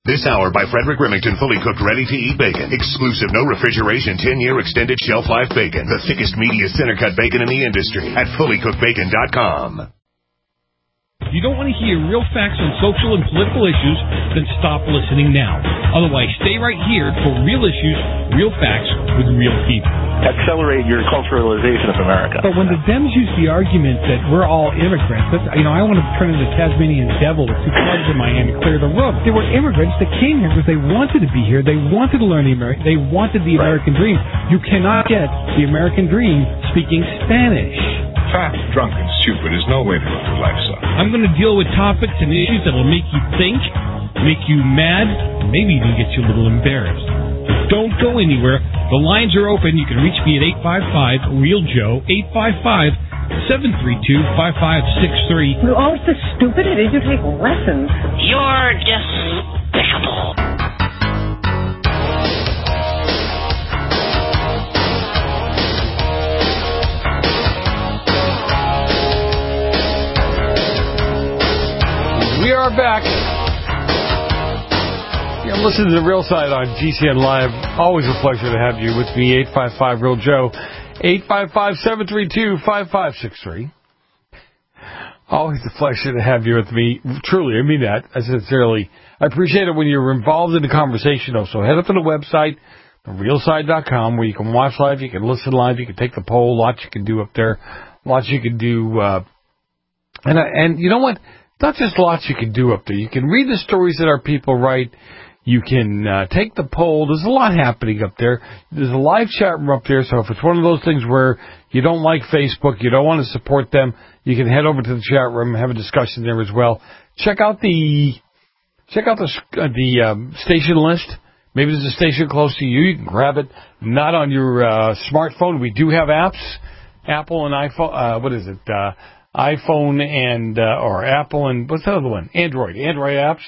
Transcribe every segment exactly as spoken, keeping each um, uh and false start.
This hour by Frederick Remington, fully cooked, ready-to-eat bacon. Exclusive, no refrigeration, ten-year extended shelf life bacon. The thickest, meatiest center-cut bacon in the industry at fully cooked bacon dot com. If you don't want to hear real facts on social and political issues, then stop listening now. Otherwise, stay right here for real issues, real facts with real people. Accelerate your culturalization of America. But when the Dems use the argument that we're all immigrants, that's, you know, I want to turn into Tasmanian devil with two clubs in my hand and clear the room. They were immigrants that came here because they wanted to be here. They wanted to learn the American. They wanted the American dream. You cannot get the American dream speaking Spanish. Fat, drunk, and stupid is no way to live life, son. I'm going to deal with topics and issues that will make you think, make you mad, and maybe even get you a little embarrassed. But don't go anywhere. The lines are open. You can reach me at eight five five, real Joe, eight five five, seven three two, five five six three. We're all so stupid. It is you take lessons. You're despicable. We are back. You're listening to The Real Side on G C N Live. Always a pleasure to have you with me, eight five five, real Joe, eight five five, seven three two, five five six three. Always a pleasure to have you with me. Truly, I mean that. I sincerely. I appreciate it when you're involved in the conversation, though. So head up to the website, the real side dot com, where you can watch live, you can listen live, you can take the poll, lots you can do up there, lots you can do. Uh, and, and you know what? Not just lots you can do up there. You can read the stories that our people write. You can uh, take the poll. There's a lot happening up there. There's a live chat room up there, so if it's one of those things where you don't like Facebook, you don't want to support them, you can head over to the chat room and have a discussion there as well. Check out the check out the uh, the um, station list. Maybe there's a station close to you. You can grab it. Not on your uh, smartphone. We do have apps. Apple and iPhone. Uh, what is it? Uh, iPhone and, uh, or Apple and, what's the other one? Android. Android apps.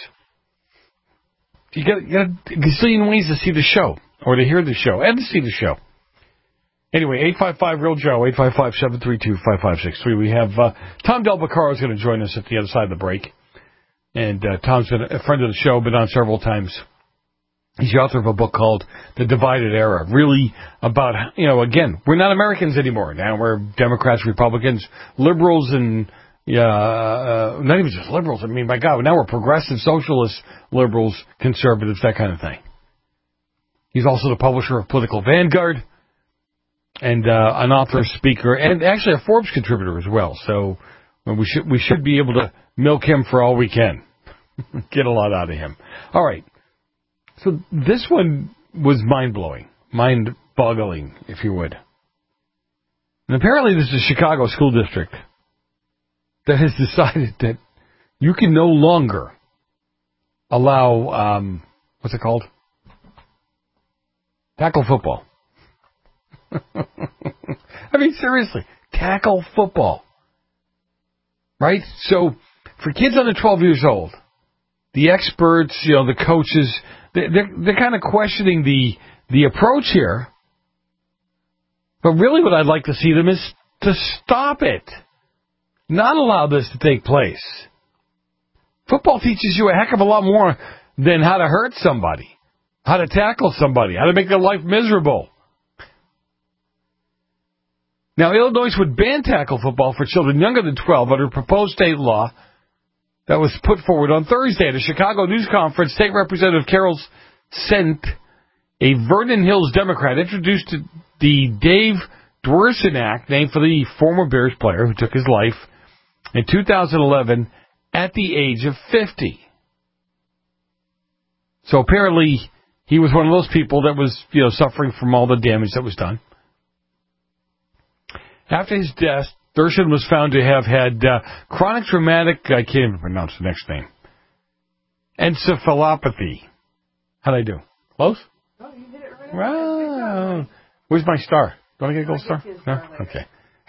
You got, you got a gazillion ways to see the show, or to hear the show, and to see the show. Anyway, eight five five, real Joe, eight five five, seven three two, five five six three. We have, uh, Tom Del Beccaro is going to join us at the other side of the break. And, uh, Tom's been a friend of the show, been on several times. He's the author of a book called The Divided Era, really about, you know, again, we're not Americans anymore. Now we're Democrats, Republicans, liberals, and uh, uh, not even just liberals. I mean, my God, now we're progressive, socialists, liberals, conservatives, that kind of thing. He's also the publisher of Political Vanguard and uh, an author, speaker, and actually a Forbes contributor as well. So we should we should be able to milk him for all we can, get a lot out of him. All right. So this one was mind-blowing, mind-boggling, if you would. And apparently this is a Chicago school district that has decided that you can no longer allow, um, what's it called? Tackle football. I mean, seriously, tackle football. Right? So for kids under twelve years old, the experts, you know, the coaches, they're, they're kind of questioning the the approach here. But really what I'd like to see them is to stop it. Not allow this to take place. Football teaches you a heck of a lot more than how to hurt somebody, how to tackle somebody, how to make their life miserable. Now, Illinois would ban tackle football for children younger than twelve under proposed state law that was put forward on Thursday at a Chicago news conference. State Representative Carol Sent, a Vernon Hills Democrat, introduced the Dave Dwerson Act, named for the former Bears player who took his life in two thousand eleven at the age of fifty. So apparently he was one of those people that was, you know, suffering from all the damage that was done. After his death, Thurston was found to have had uh, chronic traumatic, I can't even pronounce the next name, encephalopathy. How'd I do? Close? Oh, you hit it right. Wow. Where's my star? Do I get a gold star? No? Okay.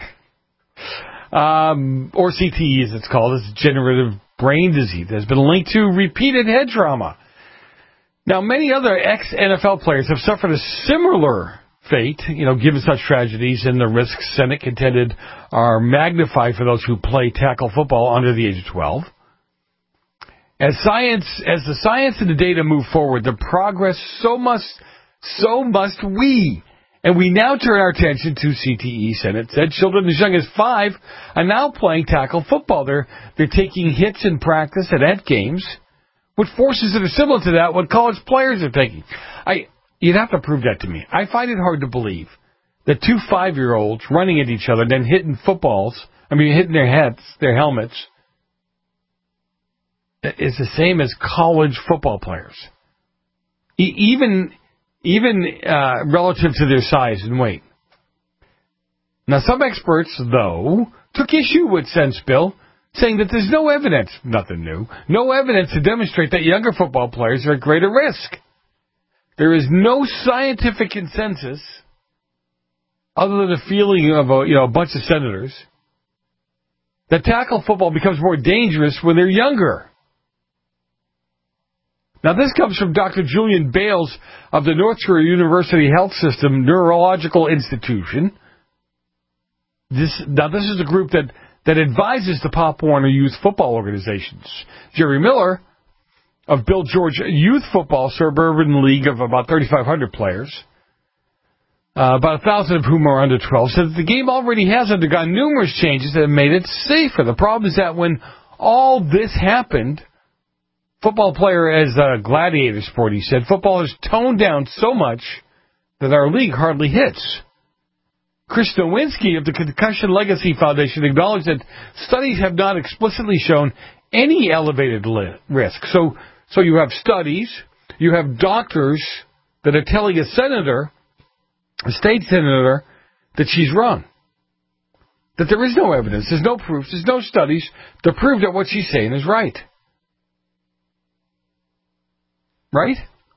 Um, or C T E, as it's called, is degenerative brain disease. Has been linked to repeated head trauma. Now, many other ex-N F L players have suffered a similar fate, you know, given such tragedies, and the risks, Senate contended, are magnified for those who play tackle football under the age of twelve. As science, as the science and the data move forward, the progress, so must, so must we. And we now turn our attention to C T E. Senate said children as young as five are now playing tackle football. They're, they're taking hits in practice and at games, with forces that are similar to that what college players are taking. I, you'd have to prove that to me. I find it hard to believe that two five-year-olds running at each other and then hitting footballs, I mean, hitting their heads, their helmets, is the same as college football players. E- even even uh, relative to their size and weight. Now, some experts, though, took issue with Sense Bill, saying that there's no evidence, nothing new, no evidence to demonstrate that younger football players are at greater risk. There is no scientific consensus, other than the feeling of a, you know, a bunch of senators, that tackle football becomes more dangerous when they're younger. Now, this comes from Doctor Julian Bales of the North Shore University Health System Neurological Institution. This, now, this is a group that, that advises the Pop Warner Youth Football Organizations. Jerry Miller of Bill George Youth Football Suburban League of about thirty-five hundred players, uh, about a thousand of whom are under twelve, said that the game already has undergone numerous changes that have made it safer. The problem is that when all this happened, football player as a gladiator sport, he said, football has toned down so much that our league hardly hits. Chris Nowinski of the Concussion Legacy Foundation acknowledged that studies have not explicitly shown any elevated li- risk. So, so you have studies, you have doctors that are telling a senator, a state senator, that she's wrong. That there is no evidence, there's no proof, there's no studies to prove that what she's saying is right. Right?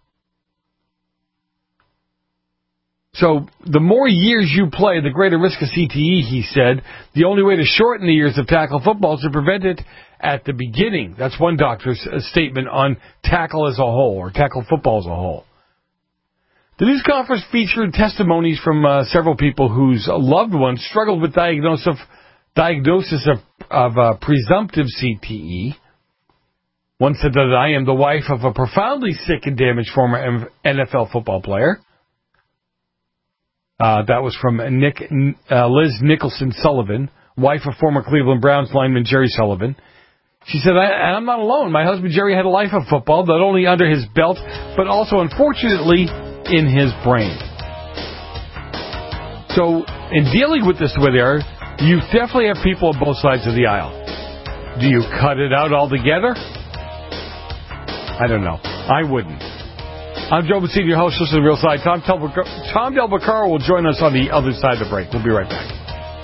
So the more years you play, the greater risk of C T E, he said. The only way to shorten the years of tackle football is to prevent it at the beginning. That's one doctor's statement on tackle as a whole, or tackle football as a whole. The news conference featured testimonies from uh, several people whose loved ones struggled with diagnosis of, diagnosis of, of uh, presumptive C T E. One said that I am the wife of a profoundly sick and damaged former N F L football player. Uh, that was from Nick, uh, Liz Nicholson Sullivan, wife of former Cleveland Browns lineman Jerry Sullivan. She said, I, I'm not alone. My husband Jerry had a life of football, not only under his belt, but also, unfortunately, in his brain. So, in dealing with this the way they are, you definitely have people on both sides of the aisle. Do you cut it out altogether? I don't know. I wouldn't. I'm Joe Messina, your host. Listen to the Real Side. Tom, Tom Del Beccaro will join us on the other side of the break. We'll be right back.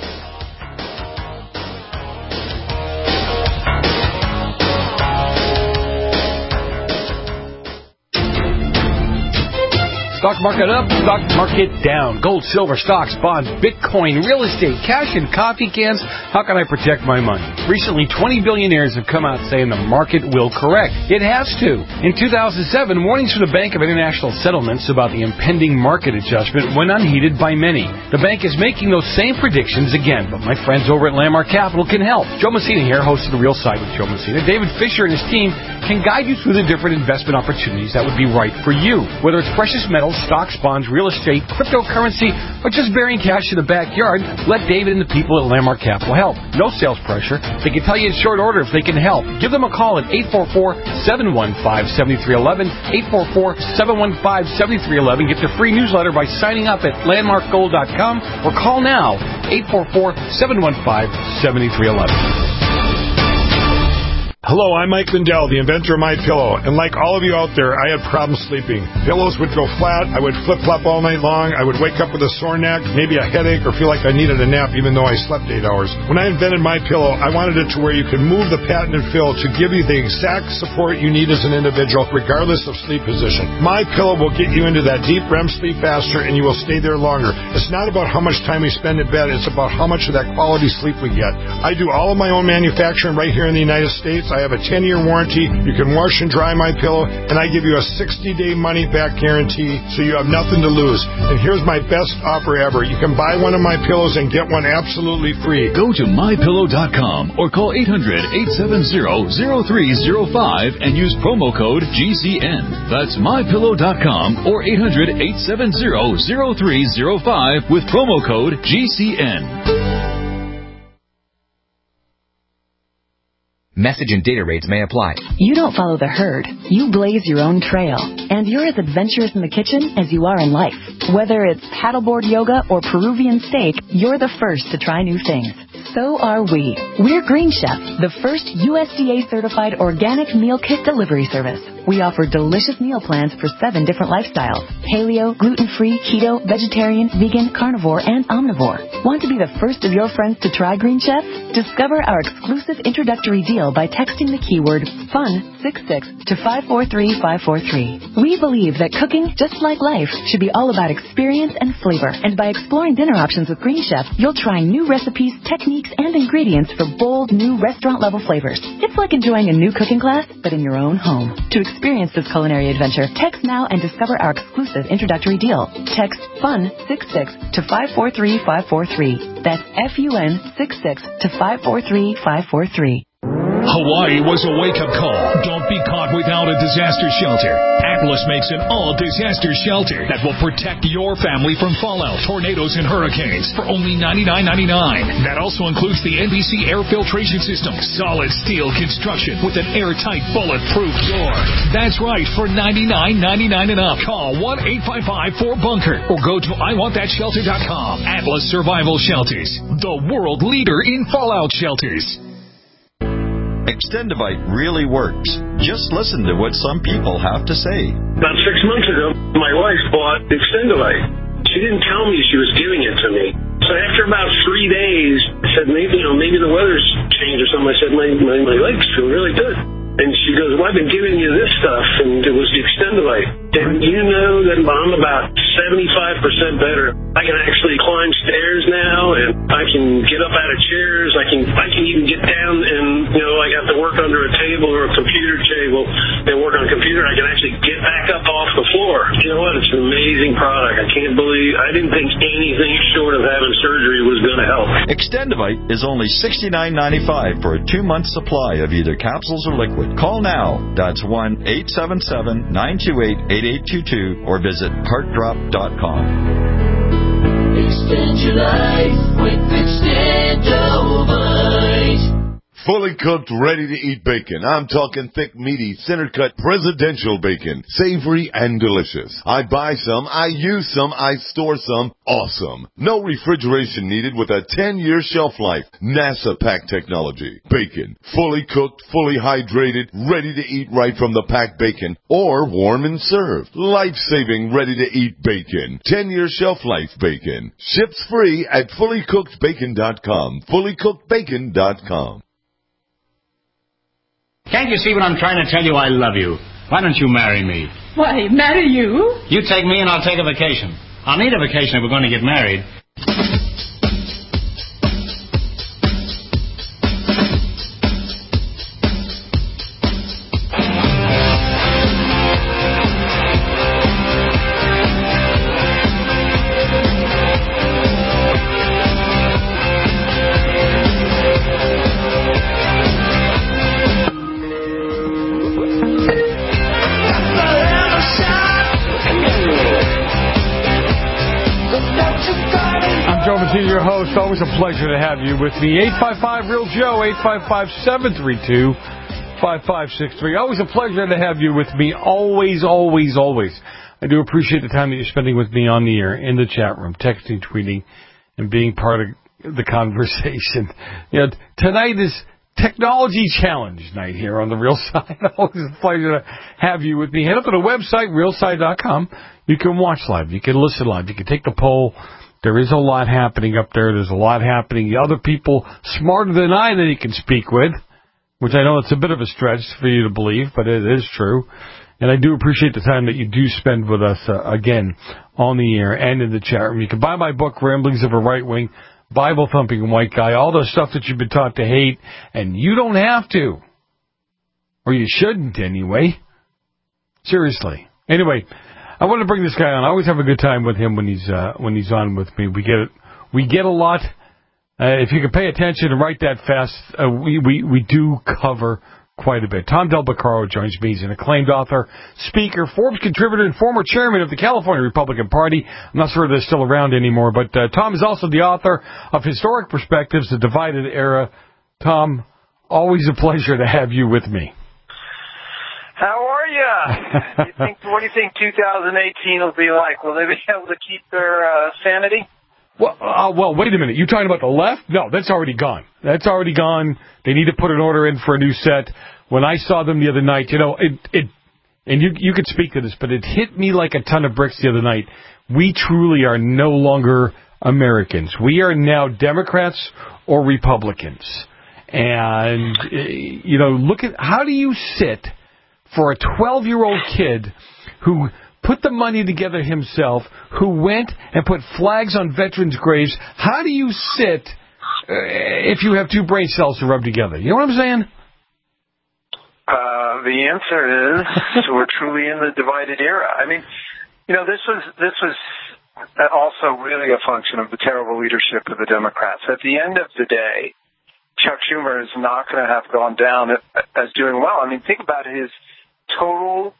Stock market up, stock market down. Gold, silver, stocks, bonds, Bitcoin, real estate, cash, and coffee cans. How can I protect my money? Recently, twenty billionaires have come out saying the market will correct. It has to. In two thousand seven, warnings from the Bank of International Settlements about the impending market adjustment went unheeded by many. The bank is making those same predictions again, but my friends over at Landmark Capital can help. Joe Messina here, host of The Real Side with Joe Messina. David Fisher and his team can guide you through the different investment opportunities that would be right for you. Whether it's precious metals, stocks, bonds, real estate, cryptocurrency, or just burying cash in the backyard, let David and the people at Landmark Capital help. No sales pressure. They can tell you in short order if they can help. Give them a call at eight four four, seven one five, seven three one one, eight four four, seven one five, seven three one one. Get their free newsletter by signing up at landmark gold dot com or call now, eight four four, seven one five, seven three one one. Hello, I'm Mike Lindell, the inventor of MyPillow, and like all of you out there, I had problems sleeping. Pillows would go flat, I would flip-flop all night long, I would wake up with a sore neck, maybe a headache, or feel like I needed a nap even though I slept eight hours. When I invented MyPillow, I wanted it to where you could move the patented fill to give you the exact support you need as an individual, regardless of sleep position. MyPillow will get you into that deep R E M sleep faster, and you will stay there longer. It's not about how much time we spend in bed, it's about how much of that quality sleep we get. I do all of my own manufacturing right here in the United States. I I have a ten-year warranty. You can wash and dry my pillow, and I give you a sixty-day money-back guarantee, so you have nothing to lose. And here's my best offer ever. You can buy one of my pillows and get one absolutely free. Go to my pillow dot com or call eight hundred, eight seven zero, zero three zero five and use promo code G C N. That's my pillow dot com or eight hundred, eight seven zero, zero three zero five with promo code G C N. Message and data rates may apply. You don't follow the herd. You blaze your own trail. And you're as adventurous in the kitchen as you are in life. Whether it's paddleboard yoga or Peruvian steak, you're the first to try new things. So are we. We're Green Chef, the first U S D A-certified organic meal kit delivery service. We offer delicious meal plans for seven different lifestyles: paleo, gluten-free, keto, vegetarian, vegan, carnivore, and omnivore. Want to be the first of your friends to try Green Chef? Discover our exclusive introductory deal by texting the keyword FUN sixty-six to five four three five four three. We believe that cooking, just like life, should be all about experience and flavor. And by exploring dinner options with Green Chef, you'll try new recipes, techniques, and ingredients for bold, new restaurant-level flavors. It's like enjoying a new cooking class, but in your own home. To experience this culinary adventure, text now and discover our exclusive introductory deal. Text FUN sixty-six to five four three five four three. That's F U N sixty-six to five four three five four three. Hawaii was a wake-up call. Don't be caught without a disaster shelter. Atlas makes an all-disaster shelter that will protect your family from fallout, tornadoes, and hurricanes for only ninety-nine ninety-nine. That also includes the N B C air filtration system, solid steel construction with an airtight, bulletproof door. That's right, for ninety-nine ninety-nine and up. Call one eight five five four bunker or go to I want that shelter dot com. Atlas Survival Shelters, the world leader in fallout shelters. Extendivite really works. Just listen to what some people have to say. About six months ago, my wife bought Extendivite. She didn't tell me she was giving it to me. So after about three days, I said, maybe, you know, maybe the weather's changed or something. I said, my, my, my legs feel really good. And she goes, well, I've been giving you this stuff, and it was the Extendivite. And you know that I'm about seventy-five percent better. I can actually climb stairs now, and I can get up out of chairs. I can I can even get down and, you know, I have to work under a table or a computer table and work on a computer. I can actually get back up off the floor. You know what? It's an amazing product. I can't believe, I didn't think anything short of having surgery was going to help. Extendivite is only sixty-nine ninety-five for a two-month supply of either capsules or liquid. Call now. That's one eight seven seven nine two eight eight eight two two or visit heart drop dot com. Extend your life with Extendivite. Fully cooked, ready-to-eat bacon. I'm talking thick, meaty, center-cut, presidential bacon. Savory and delicious. I buy some, I use some, I store some. Awesome. No refrigeration needed with a ten-year shelf life. NASA pack technology. Bacon. Fully cooked, fully hydrated, ready to eat right from the packed bacon. Or warm and served. Life-saving, ready-to-eat bacon. ten-year shelf life bacon. Ships free at fully cooked bacon dot com. fully cooked bacon dot com. Can't you see what I'm trying to tell you? I love you. Why don't you marry me? Why, marry you? You take me and I'll take a vacation. I'll need a vacation if we're going to get married. Your host, always a pleasure to have you with me. eight five five real Joe, eight five five, seven three two, five five six three. Always a pleasure to have you with me. Always, always, always. I do appreciate the time that you're spending with me on the air, in the chat room, texting, tweeting, and being part of the conversation. You know, tonight is Technology Challenge night here on the Real Side. Always a pleasure to have you with me. Head up to the website, real side dot com. You can watch live. You can listen live. You can take the poll. There is a lot happening up there. There's a lot happening. Other people smarter than I that he can speak with, which I know it's a bit of a stretch for you to believe, but it is true. And I do appreciate the time that you do spend with us, uh, again, on the air and in the chat room. You can buy my book, Ramblings of a Right-Wing, Bible-Thumping White Guy, all the stuff that you've been taught to hate, and you don't have to. Or you shouldn't, anyway. Seriously. Anyway, I want to bring this guy on. I always have a good time with him when he's uh, when he's on with me. We get it. We get a lot. Uh, if you can pay attention and write that fast, uh, we, we, we do cover quite a bit. Tom Del Beccaro joins me. He's an acclaimed author, speaker, Forbes contributor, and former chairman of the California Republican Party. I'm not sure they're still around anymore, but uh, Tom is also the author of Historic Perspectives, The Divided Era. Tom, always a pleasure to have you with me. How are you? you think, what do you think two thousand eighteen will be like? Will they be able to keep their uh, sanity? Well, uh, well, wait a minute. You talking about the left? No, that's already gone. That's already gone. They need to put an order in for a new set. When I saw them the other night, you know, it, it and you you could speak to this, but it hit me like a ton of bricks the other night. We truly are no longer Americans. We are now Democrats or Republicans. And, you know, look at, how do you sit for a twelve-year-old kid who put the money together himself, who went and put flags on veterans' graves? How do you sit uh, if you have two brain cells to rub together? You know what I'm saying? Uh, the answer is we're truly in the divided era. I mean, you know, this was this was also really a function of the terrible leadership of the Democrats. At the end of the day, Chuck Schumer is not going to have gone down as doing well. I mean, think about his total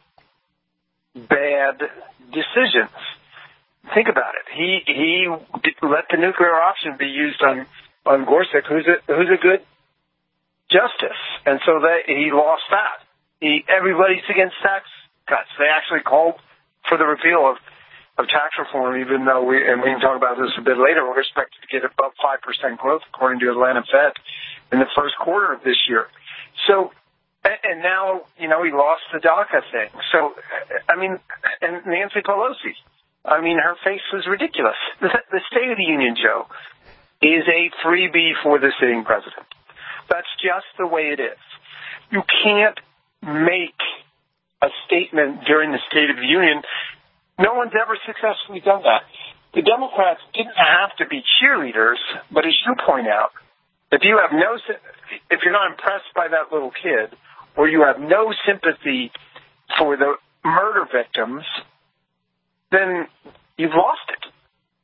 bad decisions. Think about it. He he let the nuclear option be used on on Gorsuch, who's a who's a good justice, and so they, he lost that. He everybody's against tax cuts. They actually called for the repeal of of tax reform, even though we and we can talk about this a bit later. We're expected to get above five percent growth according to Atlanta Fed in the first quarter of this year. So. And now, you know, he lost the DACA thing. So, I mean, and Nancy Pelosi, I mean, her face was ridiculous. The, the State of the Union, Joe, is a freebie for the sitting president. That's just the way it is. You can't make a statement during the State of the Union. No one's ever successfully done that. The Democrats didn't have to be cheerleaders, but as you point out, if you have no, if you're not impressed by that little kid, or you have no sympathy for the murder victims, then you've lost it.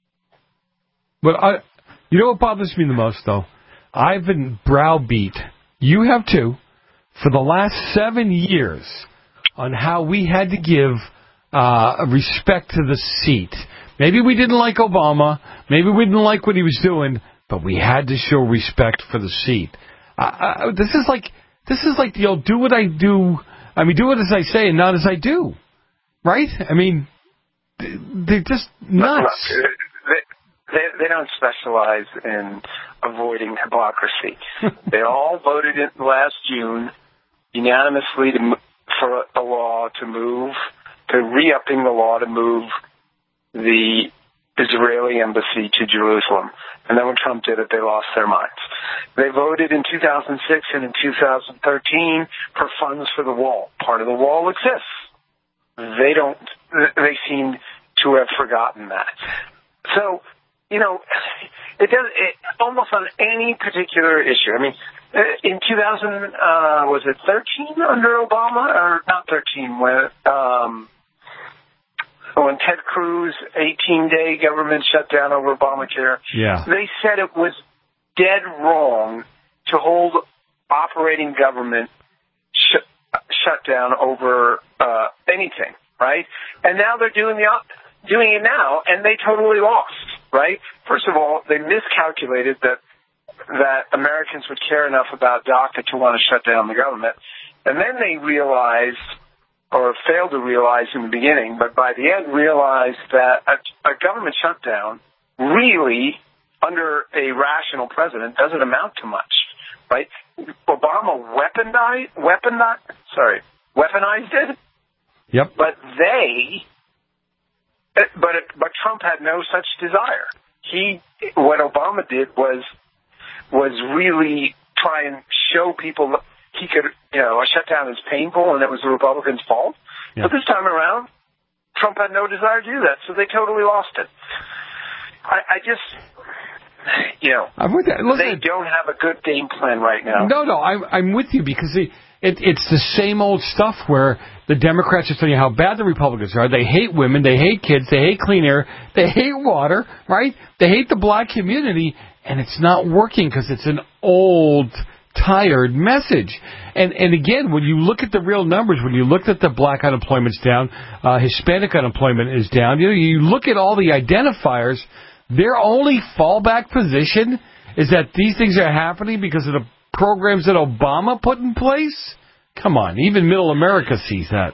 But I, you know what bothers me the most, though? I've been browbeat, you have too, for the last seven years on how we had to give uh, respect to the seat. Maybe we didn't like Obama, maybe we didn't like what he was doing, but we had to show respect for the seat. Uh, uh, this is like this is like the old do what I do. I mean, do it as I say and not as I do, right? I mean, they're just nuts. They, they, they don't specialize in avoiding hypocrisy. They all voted in last June unanimously to, for a law to move, to re-upping the law to move the Israeli embassy to Jerusalem. And then when Trump did it, they lost their minds. They voted in two thousand six and in two thousand thirteen for funds for the wall. Part of the wall exists. They don't, they seem to have forgotten that. So, you know, it does, it, almost on any particular issue. I mean, in two thousand, uh, was it thirteen under Obama? Or not thirteen, when, um, when Ted Cruz, eighteen-day government shutdown over Obamacare, yeah. They said it was dead wrong to hold operating government sh- shut down over uh, anything, right? And now they're doing the op- doing it now, and they totally lost, right? First of all, they miscalculated that that Americans would care enough about DACA to want to shut down the government, and then they realized, or failed to realize in the beginning, but by the end realized that a, a government shutdown really, under a rational president, doesn't amount to much, right? Obama weaponized, weaponized, sorry, weaponized it. Yep. But they, but it, but Trump had no such desire. He, what Obama did was was really try and show people he could, you know, a shutdown is painful and it was the Republicans' fault. Yeah. But this time around, Trump had no desire to do that, so they totally lost it. I, I just, you know, I'm with you. Listen, they don't have a good game plan right now. No, no, I'm, I'm with you because it, it, it's the same old stuff where the Democrats are telling you how bad the Republicans are. They hate women, they hate kids, they hate clean air, they hate water, right? They hate the black community, and it's not working because it's an old, tired message. And and again, when you look at the real numbers, when you look at the black unemployment's down, uh, Hispanic unemployment is down, you know, you look at all the identifiers, their only fallback position is that these things are happening because of the programs that Obama put in place? Come on, even middle America sees that.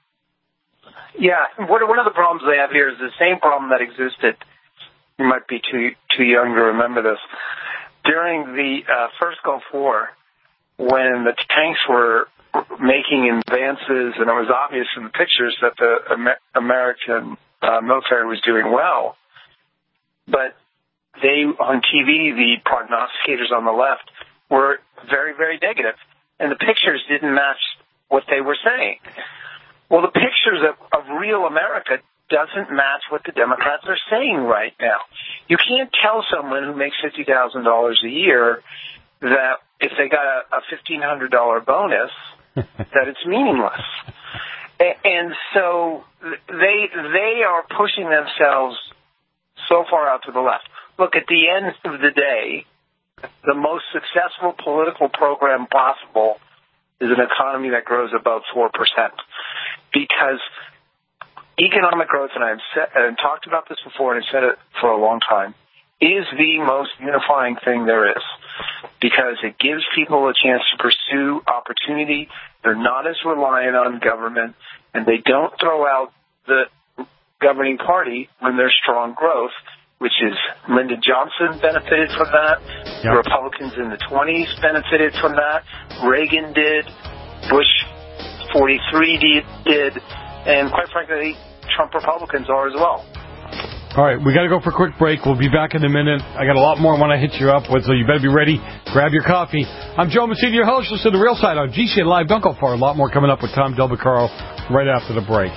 Yeah, one one of the problems they have here is the same problem that existed. You might be too too young to remember this. During the uh, first Gulf War, when the tanks were making advances, and it was obvious in the pictures that the Amer- American uh, military was doing well, but they, on T V, the prognosticators on the left were very, very negative, and the pictures didn't match what they were saying. Well, the pictures of, of real America doesn't match what the Democrats are saying right now. You can't tell someone who makes fifty thousand dollars a year that if they got a, a fifteen hundred dollars bonus, that it's meaningless. And, and so they they are pushing themselves so far out to the left. Look, at the end of the day, the most successful political program possible is an economy that grows above four percent. Because economic growth, and I've, said, and talked about this before and I've said it for a long time, is the most unifying thing there is. Because it gives people a chance to pursue opportunity. They're not as reliant on government, and they don't throw out the governing party when there's strong growth, which is Lyndon Johnson benefited from that. Yep. The Republicans in the twenties benefited from that. Reagan did. Bush forty-three did. And quite frankly, Trump Republicans are as well. All right, we got to go for a quick break. We'll be back in a minute. I got a lot more I want to hit you up with, so you better be ready. Grab your coffee. I'm Joe Messina, your host. Listen to The Real Side on G C N Live. Don't go far. A lot more coming up with Tom Del Beccaro right after the break.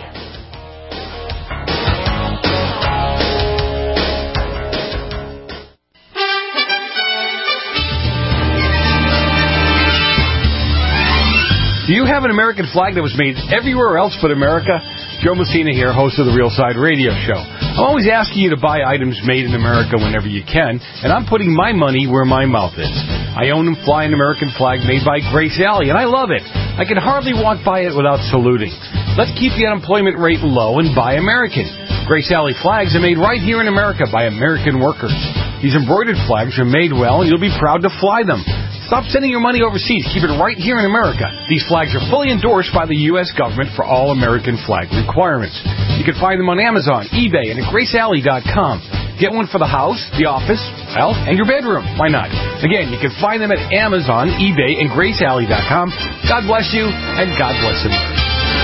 Do you have an American flag that was made everywhere else but America? Joe Messina here, host of the Real Side Radio Show. I'm always asking you to buy items made in America whenever you can, and I'm putting my money where my mouth is. I own and fly an American flag made by Grace Alley, and I love it. I can hardly walk by it without saluting. Let's keep the unemployment rate low and buy American. Grace Alley flags are made right here in America by American workers. These embroidered flags are made well, and you'll be proud to fly them. Stop sending your money overseas. Keep it right here in America. These flags are fully endorsed by the U S government for all American flag requirements. You can find them on Amazon, eBay, and at grace alley dot com. Get one for the house, the office, well, and your bedroom. Why not? Again, you can find them at Amazon, eBay, and grace alley dot com. God bless you, and God bless America.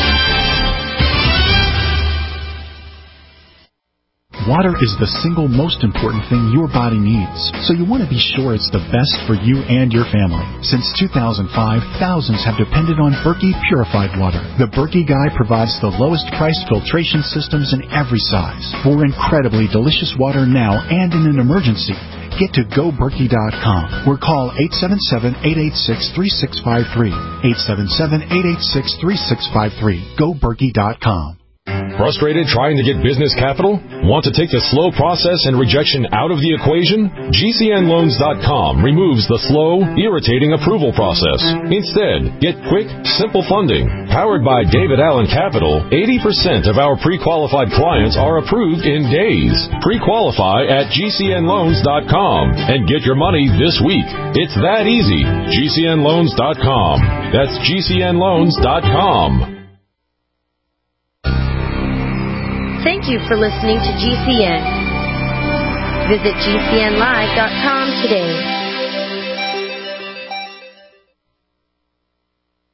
Water is the single most important thing your body needs, so you want to be sure it's the best for you and your family. Since two thousand five, thousands have depended on Berkey purified water. The Berkey Guy provides the lowest priced filtration systems in every size. For incredibly delicious water now and in an emergency, get to go berkey dot com or call eight seven seven, eight eight six, three six five three. eight seven seven, eight eight six, three six five three. go berkey dot com. Frustrated trying to get business capital? Want to take the slow process and rejection out of the equation? G C N loans dot com removes the slow, irritating approval process. Instead, get quick, simple funding. Powered by David Allen Capital, eighty percent of our pre-qualified clients are approved in days. Pre-qualify at G C N loans dot com and get your money this week. It's that easy. G C N loans dot com. That's G C N loans dot com. Thank you for listening to G C N. Visit G C N live dot com today.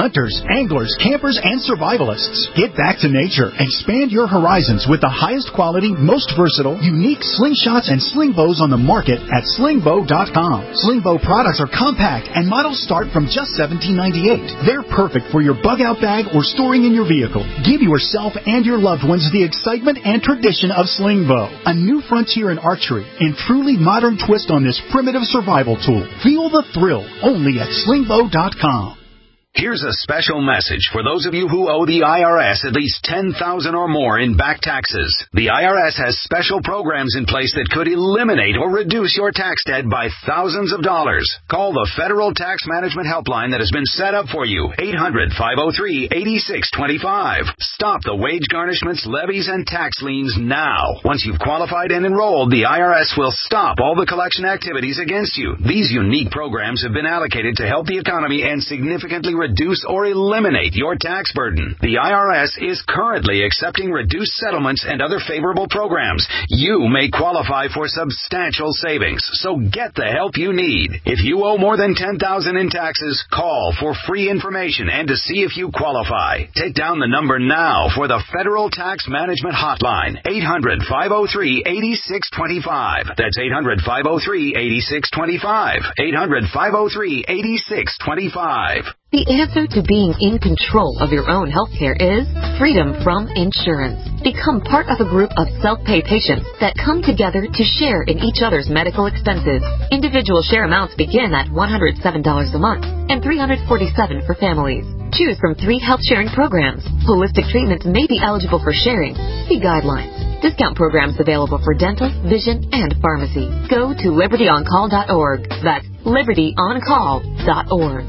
hunters, anglers, campers, and survivalists. Get back to nature. Expand your horizons with the highest quality, most versatile, unique slingshots and sling bows on the market at sling bow dot com. Sling bow products are compact and models start from just seventeen ninety-eight. They're perfect for your bug out bag or storing in your vehicle. Give yourself and your loved ones the excitement and tradition of sling bow. A new frontier in archery and truly modern twist on this primitive survival tool. Feel the thrill only at sling bow dot com. Here's a special message for those of you who owe the I R S at least ten thousand dollars or more in back taxes. The I R S has special programs in place that could eliminate or reduce your tax debt by thousands of dollars. Call the Federal Tax Management Helpline that has been set up for you, eight hundred, five oh three, eight six two five. Stop the wage garnishments, levies, and tax liens now. Once you've qualified and enrolled, the I R S will stop all the collection activities against you. These unique programs have been allocated to help the economy and significantly reduce or eliminate your tax burden. The I R S is currently accepting reduced settlements and other favorable programs. You may qualify for substantial savings, so get the help you need. If you owe more than ten thousand dollars in taxes, call for free information and to see if you qualify. Take down the number now for the Federal Tax Management Hotline, eight hundred, five oh three, eight six two five. That's eight hundred, five oh three, eight six two five. eight hundred, five oh three, eight six two five. The answer to being in control of your own health care is freedom from insurance. Become part of a group of self-pay patients that come together to share in each other's medical expenses. Individual share amounts begin at one hundred seven dollars a month and three hundred forty-seven dollars for families. Choose from three health sharing programs. Holistic treatments may be eligible for sharing. See guidelines. Discount programs available for dental, vision, and pharmacy. Go to liberty on call dot org. That's liberty on call dot org.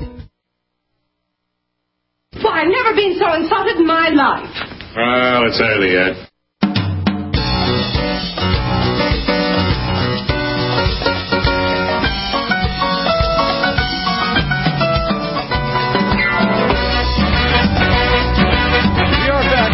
Why, I've never been so insulted in my life. Well, it's early yet. We are back.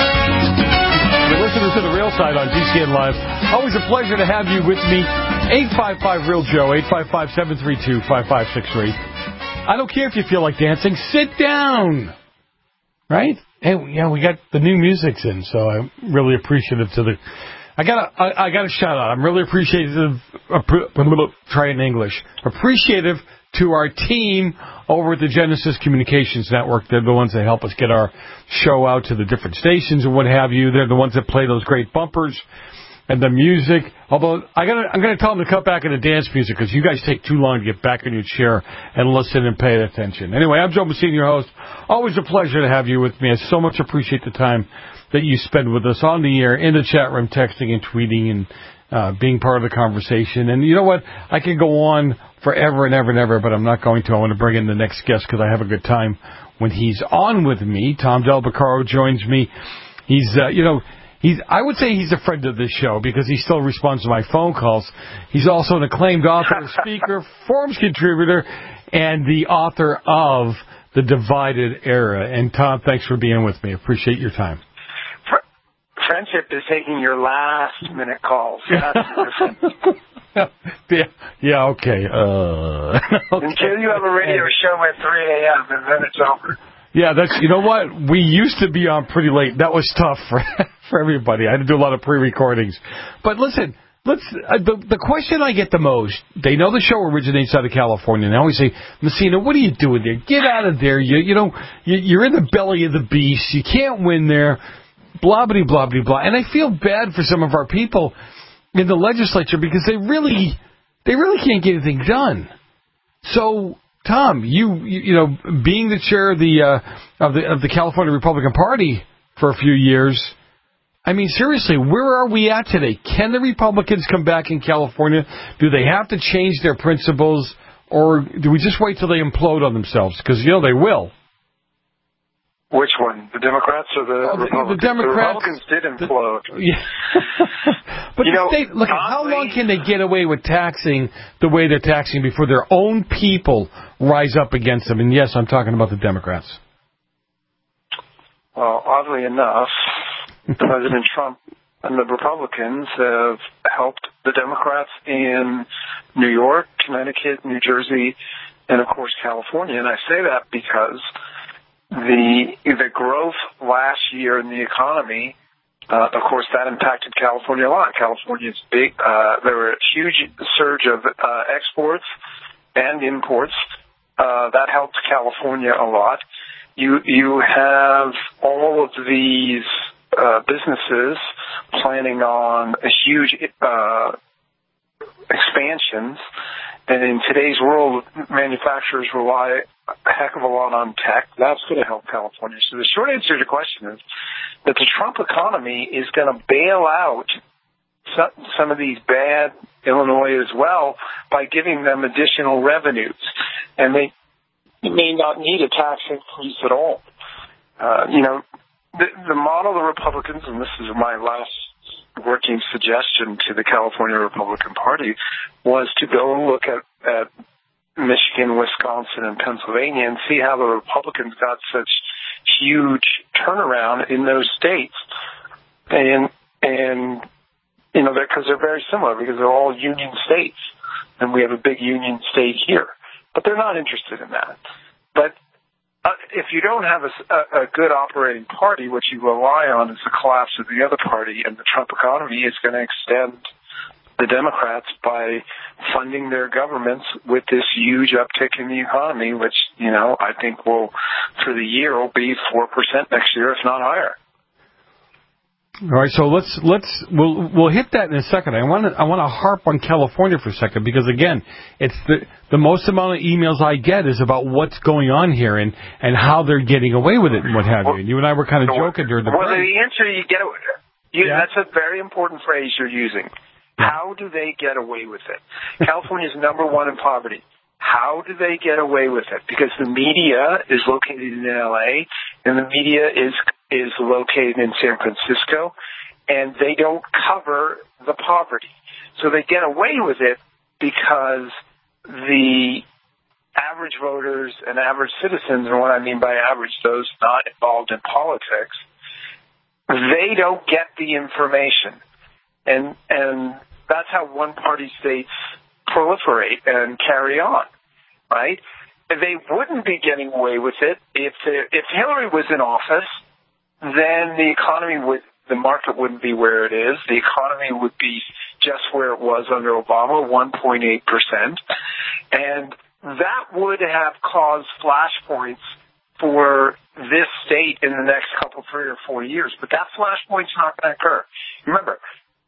You're listening to The Real Side on G C N Live. Always a pleasure to have you with me. eight five five, real Joe, eight five five, seven three two, five five six three. I don't care if you feel like dancing. Sit down. Right? And yeah, we got the new music's in, so I'm really appreciative to the. I got I, I got a shout out. I'm really appreciative. Try it in English. Appreciative to our team over at the Genesis Communications Network. They're the ones that help us get our show out to the different stations and what have you. They're the ones that play those great bumpers and the music. Although I gotta, I'm going to tell them to cut back on the dance music because you guys take too long to get back in your chair and listen and pay attention. Anyway, I'm Joe Messina, your host. Always a pleasure to have you with me. I so much appreciate the time that you spend with us on the air, in the chat room, texting and tweeting and uh, being part of the conversation. And you know what? I could go on forever and ever and ever, but I'm not going to. I want to bring in the next guest because I have a good time when he's on with me. Tom Del Beccaro joins me. He's, uh, you know, He's, I would say he's a friend of this show because he still responds to my phone calls. He's also an acclaimed author, speaker, forums contributor, and the author of The Divided Era. And Tom, thanks for being with me. Appreciate your time. Friendship is taking your last minute calls. That's yeah, yeah, okay. Uh, okay. Until you have a radio show at three a.m. and then it's over. Yeah, that's, you know what? We used to be on pretty late. That was tough for for everybody. I had to do a lot of pre-recordings. But listen, let's. Uh, the the question I get the most, they know the show originates out of California. And they always say, Messina, what are you doing there? Get out of there. You you know, you, you're in the belly of the beast. You can't win there. Blah, blah, blah, blah, blah. And I feel bad for some of our people in the legislature because they really, they really can't get anything done. So, Tom, you, you you know, being the chair of the uh, of the of the California Republican Party for a few years, I mean, seriously, where are we at today? Can the Republicans come back in California? Do they have to change their principles, or do we just wait till they implode on themselves? Because you know they will. Which one? The Democrats or the oh, Republicans? The Democrats. The Republicans did implode. The, yeah. But you the know, state, look, oddly, how long can they get away with taxing the way they're taxing before their own people rise up against them? And yes, I'm talking about the Democrats. Well, oddly enough, President Trump and the Republicans have helped the Democrats in New York, Connecticut, New Jersey, and, of course, California. And I say that because the the growth last year in the economy, uh, of course, that impacted California a lot. California's big. Uh, there were a huge surge of uh, exports and imports. Uh, that helped California a lot. You you have all of these uh, businesses planning on a huge uh, expansions. And in today's world, manufacturers rely a heck of a lot on tech. That's going to help California. So the short answer to your question is that the Trump economy is going to bail out some, some of these bad Illinois as well by giving them additional revenues. And they may not need a tax increase at all. Uh, you know, the, the model of the Republicans, and this is my last working suggestion to the California Republican Party, was to go and look at, at Michigan, Wisconsin, and Pennsylvania and see how the Republicans got such huge turnaround in those states. And, and you know, because they're, they're very similar, because they're all union states, and we have a big union state here. But they're not interested in that. But Uh, if you don't have a, a, a good operating party, what you rely on is the collapse of the other party, and the Trump economy is going to extend the Democrats by funding their governments with this huge uptick in the economy, which, you know, I think will, for the year, will be four percent next year, if not higher. All right, so let's let's we'll we'll hit that in a second. I want to I want to harp on California for a second, because again, it's the the most amount of emails I get is about what's going on here and, and how they're getting away with it and what have you. And you and I were kind of joking during the well, break. Well, the answer you get you, yeah. that's a very important phrase you're using. How do they get away with it? California's number one in poverty. How do they get away with it? Because the media is located in L A and the media is is located in San Francisco, and they don't cover the poverty. So they get away with it because the average voters and average citizens, and what I mean by average, those not involved in politics, they don't get the information. And and that's how one-party states proliferate and carry on, right? They wouldn't be getting away with it if if Hillary was in office. Then the economy would, the market wouldn't be where it is. The economy would be just where it was under Obama, one point eight percent. And that would have caused flashpoints for this state in the next couple, three or four years. But that flashpoint's not going to occur. Remember,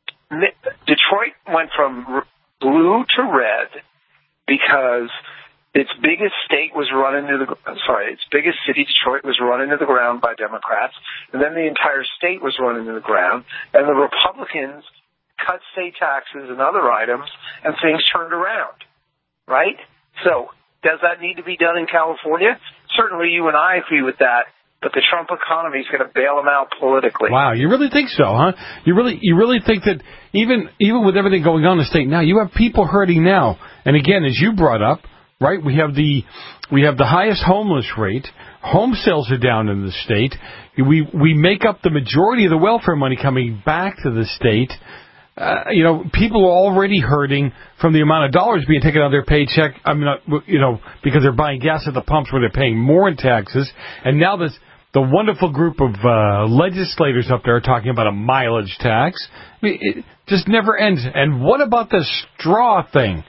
Detroit went from blue to red because its biggest state was run into the sorry, its biggest city, Detroit, was run into the ground by Democrats, and then the entire state was run into the ground, and the Republicans cut state taxes and other items, and things turned around, right? So, does that need to be done in California? Certainly, you and I agree with that. But the Trump economy is going to bail them out politically. Wow, you really think so, huh? You really, you really think that even even with everything going on in the state now, you have people hurting now. And again, as you brought up. Right, we have the we have the highest homeless rate. Home sales are down in the state. We we make up the majority of the welfare money coming back to the state. Uh, you know, people are already hurting from the amount of dollars being taken out of their paycheck. I mean, uh, you know, because they're buying gas at the pumps where they're paying more in taxes. And now this the wonderful group of uh, legislators up there are talking about a mileage tax. I mean, it just never ends. And what about the straw thing?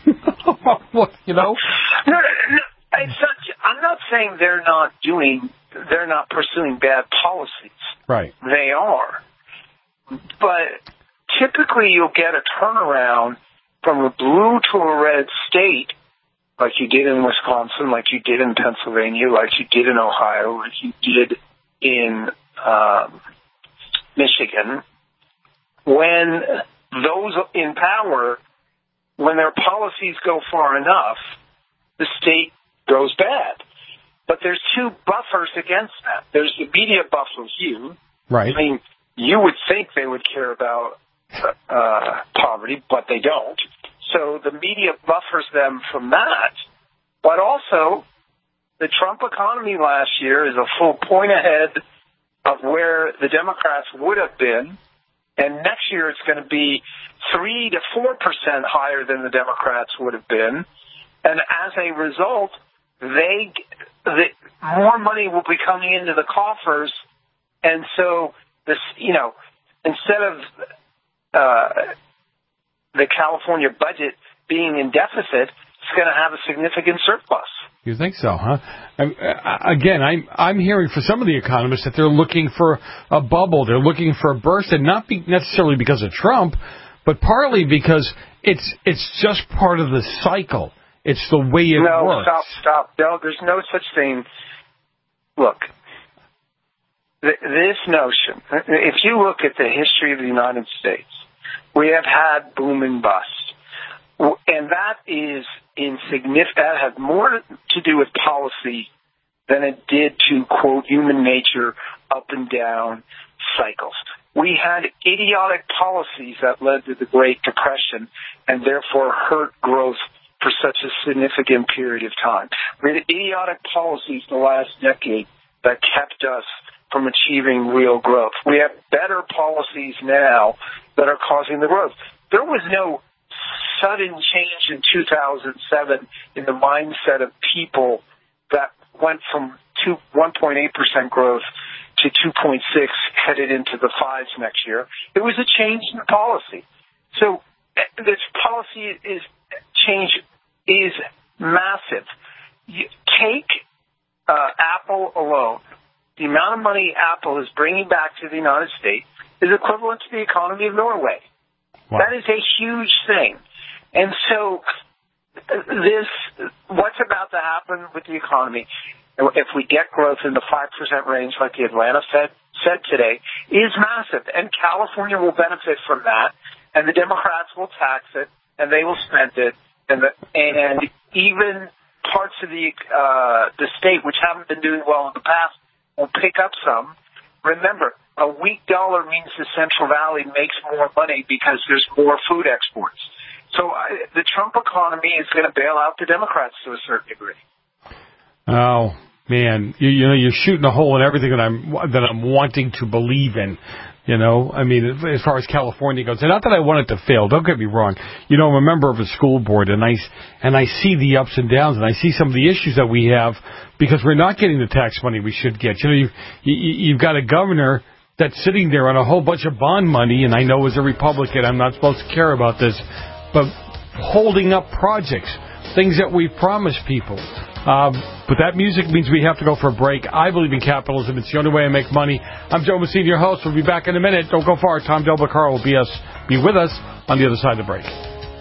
What, you know? No, no, no, it's not, I'm not saying they're not doing, they're not pursuing bad policies. Right. They are. But typically you'll get a turnaround from a blue to a red state, like you did in Wisconsin, like you did in Pennsylvania, like you did in Ohio, like you did in um, Michigan, when those in power, when their policies go far enough, the state goes bad. But there's two buffers against that. There's the media buffers you. Right. I mean, you would think they would care about uh, poverty, but they don't. So the media buffers them from that. But also, the Trump economy last year is a full point ahead of where the Democrats would have been. And next year it's going to be three to four percent higher than the Democrats would have been. And as a result, they the more money will be coming into the coffers, and so this, you know, instead of uh, the California budget being in deficit, it's going to have a significant surplus. You think so, huh? I'm, uh, again, I'm I'm hearing from some of the economists that they're looking for a bubble. They're looking for a burst, and not be necessarily because of Trump, but partly because it's it's just part of the cycle. It's the way it no, works. No, stop, stop. No, there's no such thing. Look, th- this notion, if you look at the history of the United States, we have had boom and bust. And that is insignificant. That has more to do with policy than it did to, quote, human nature, up and down cycles. We had idiotic policies that led to the Great Depression and therefore hurt growth for such a significant period of time. We had idiotic policies the last decade that kept us from achieving real growth. We have better policies now that are causing the growth. There was no sudden change in two thousand seven in the mindset of people that went from two, one point eight percent growth to two point six headed into the fives next year. It was a change in policy. So this policy is change is massive. You take uh, Apple alone. The amount of money Apple is bringing back to the United States is equivalent to the economy of Norway. Wow. That is a huge thing. And so this, what's about to happen with the economy, if we get growth in the five percent range like the Atlanta Fed said today, is massive. And California will benefit from that, and the Democrats will tax it, and they will spend it, and, the, and even parts of the uh, the state which haven't been doing well in the past will pick up some. Remember, a weak dollar means the Central Valley makes more money because there's more food exports. So uh, the Trump economy is going to bail out the Democrats to a certain degree. Oh man, you, you know you're shooting a hole in everything that I'm that I'm wanting to believe in. You know, I mean, as far as California goes, and not that I want it to fail. Don't get me wrong. You know, I'm a member of a school board, and I and I see the ups and downs, and I see some of the issues that we have because we're not getting the tax money we should get. You know, you, you you've got a governor that's sitting there on a whole bunch of bond money, and I know as a Republican I'm not supposed to care about this, but holding up projects, things that we've promised people. Um, but that music means we have to go for a break. I believe in capitalism. It's the only way I make money. I'm Joe Messina, your host. We'll be back in a minute. Don't go far. Tom Del Beccaro will be, us, be with us on the other side of the break.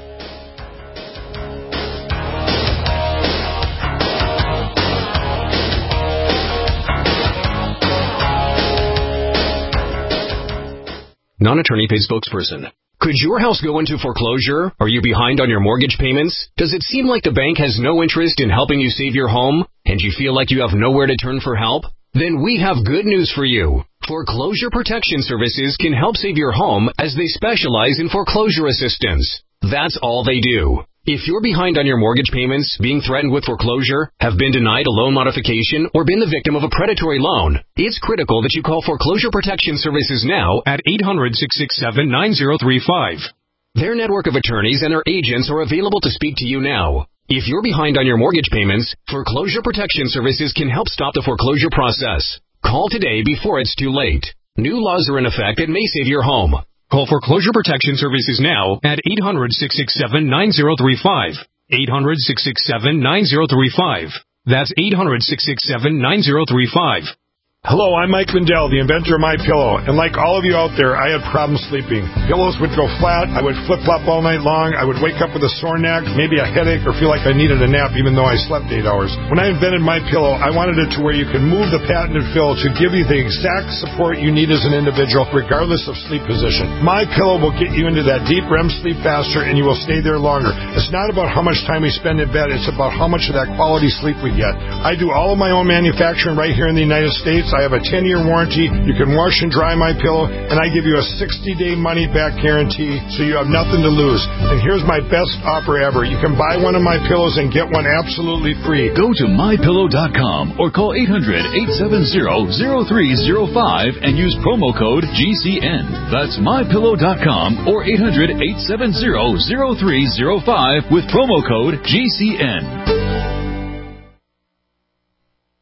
Non-attorney paid spokesperson. Could your house go into foreclosure? Are you behind on your mortgage payments? Does it seem like the bank has no interest in helping you save your home? And you feel like you have nowhere to turn for help? Then we have good news for you. Foreclosure Protection Services can help save your home as they specialize in foreclosure assistance. That's all they do. If you're behind on your mortgage payments, being threatened with foreclosure, have been denied a loan modification, or been the victim of a predatory loan, it's critical that you call Foreclosure Protection Services now at eight hundred, six six seven, nine zero three five. Their network of attorneys and their agents are available to speak to you now. If you're behind on your mortgage payments, Foreclosure Protection Services can help stop the foreclosure process. Call today before it's too late. New laws are in effect that may save your home. Call Foreclosure Protection Services now at eight hundred, six six seven, nine zero three five. eight hundred, six six seven, nine zero three five. That's eight hundred, six six seven, nine zero three five. Hello, I'm Mike Lindell, the inventor of MyPillow, and like all of you out there, I had problems sleeping. Pillows would go flat, I would flip-flop all night long, I would wake up with a sore neck, maybe a headache, or feel like I needed a nap even though I slept eight hours. When I invented MyPillow, I wanted it to where you could move the patented fill to give you the exact support you need as an individual, regardless of sleep position. MyPillow will get you into that deep R E M sleep faster, and you will stay there longer. It's not about how much time we spend in bed, it's about how much of that quality sleep we get. I do all of my own manufacturing right here in the United States. I have a ten-year warranty. You can wash and dry MyPillow, and I give you a sixty-day money-back guarantee, so you have nothing to lose. And here's my best offer ever. You can buy one of my pillows and get one absolutely free. Go to my pillow dot com or call eight hundred, eight seven zero, zero three zero five and use promo code G C N. That's my pillow dot com or eight hundred, eight seven zero, zero three zero five with promo code G C N.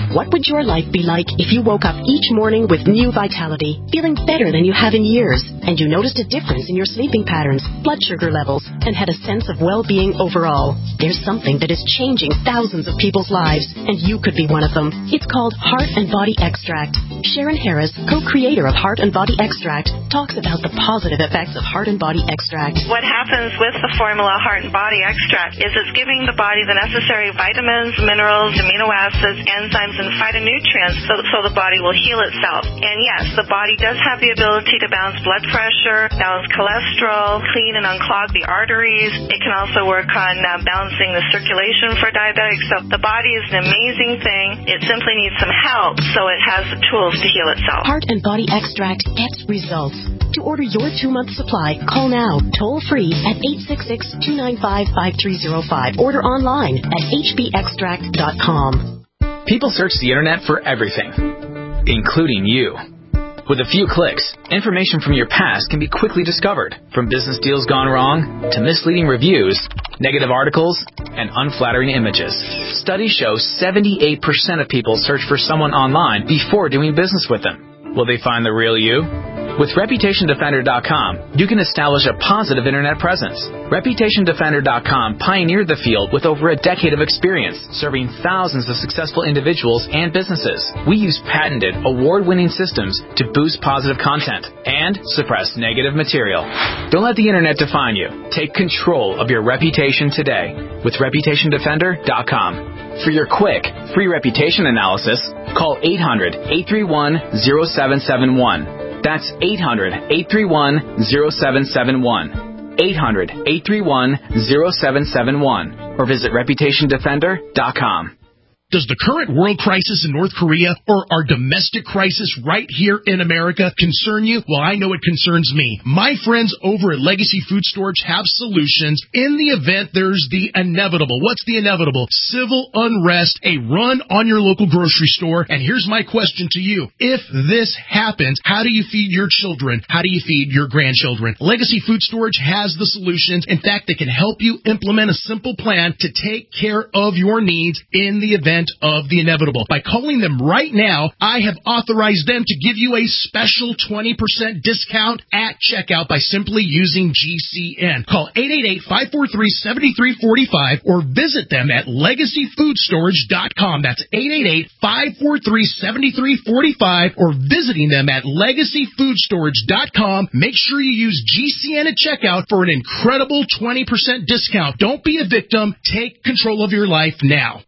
What would your life be like if you woke up each morning with new vitality, feeling better than you have in years, and you noticed a difference in your sleeping patterns, blood sugar levels, and had a sense of well-being overall? There's something that is changing thousands of people's lives, and you could be one of them. It's called Heart and Body Extract. Sharon Harris, co-creator of Heart and Body Extract, talks about the positive effects of Heart and Body Extract. What happens with the formula Heart and Body Extract is it's giving the body the necessary vitamins, minerals, amino acids, enzymes, and phytonutrients so, so the body will heal itself. And yes, the body does have the ability to balance blood pressure, balance cholesterol, clean and unclog the arteries. It can also work on uh, balancing the circulation for diabetics. So the body is an amazing thing. It simply needs some help so it has the tools to heal itself. Heart and Body Extract gets results. To order your two-month supply, call now, toll-free at eight six six, two nine five, five three zero five. Order online at h b extract dot com. People search the internet for everything, including you. With a few clicks, information from your past can be quickly discovered, from business deals gone wrong to misleading reviews, negative articles, and unflattering images. Studies show seventy-eight percent of people search for someone online before doing business with them. Will they find the real you? With Reputation Defender dot com, you can establish a positive internet presence. Reputation Defender dot com pioneered the field with over a decade of experience, serving thousands of successful individuals and businesses. We use patented, award-winning systems to boost positive content and suppress negative material. Don't let the internet define you. Take control of your reputation today with Reputation Defender dot com. For your quick, free reputation analysis, call eight hundred, eight three one, zero seven seven one. That's eight hundred, eight three one, zero seven seven one. eight hundred, eight three one, zero seven seven one. Or visit Reputation Defender dot com. Does the current world crisis in North Korea or our domestic crisis right here in America concern you? Well, I know it concerns me. My friends over at Legacy Food Storage have solutions in the event there's the inevitable. What's the inevitable? Civil unrest, a run on your local grocery store. And here's my question to you. If this happens, how do you feed your children? How do you feed your grandchildren? Legacy Food Storage has the solutions. In fact, they can help you implement a simple plan to take care of your needs in the event of the inevitable. By calling them right now, I have authorized them to give you a special twenty percent discount at checkout by simply using G C N. Call eight eight eight, five four three, seven three four five or visit them at legacy food storage dot com. That's eight eight eight, five four three, seven three four five or visiting them at legacy food storage dot com. Make sure you use G C N at checkout for an incredible twenty percent discount. Don't be a victim. Take control of your life now.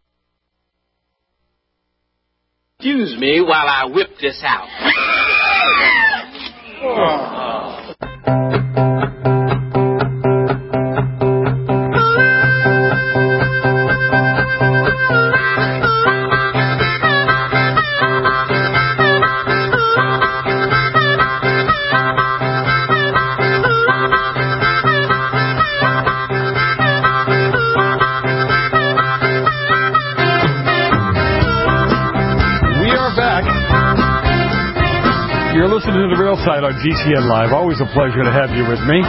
Excuse me while I whip this out. You're listening to The Real Side on G C N Live. Always a pleasure to have you with me.